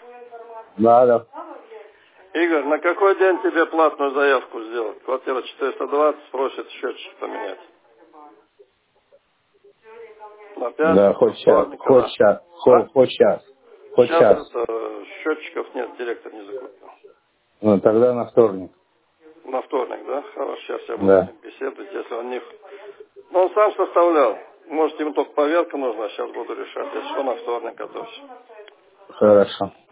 Да, да. Игорь, на какой день тебе платную заявку сделать? Квартира 420 просит счетчик поменять. На Да, пятницу, хоть сейчас, вторник, хоть сейчас, а? хоть сейчас, хоть Сейчас сейчас. это счетчиков нет, директор не закупил. Ну, тогда на вторник. На вторник, да? Хорошо, сейчас я буду с Да. ним беседовать, если он не... Ну, он сам составлял. Может, ему только поверка нужна, сейчас буду решать. Если что, на вторник готовься. Хорошо.